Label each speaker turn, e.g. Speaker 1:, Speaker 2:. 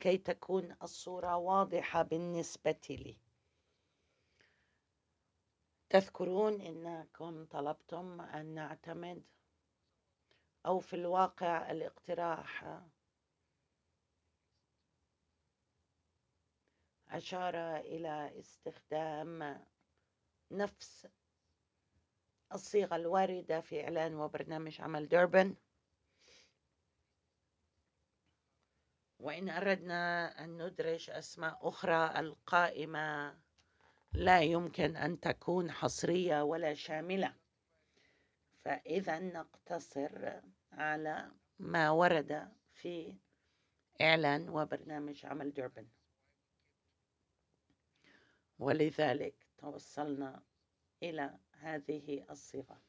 Speaker 1: لكي تكون الصورة واضحة بالنسبة لي. تذكرون إنكم طلبتم أن نعتمد، أو في الواقع الاقتراح أشار إلى استخدام نفس الصيغة الواردة في إعلان وبرنامج عمل دوربن، وإن أردنا أن ندرج أسماء أخرى القائمة لا يمكن أن تكون حصرية ولا شاملة، فإذا نقتصر على ما ورد في إعلان وبرنامج عمل دوربن. ولذلك توصلنا إلى هذه الصيغة.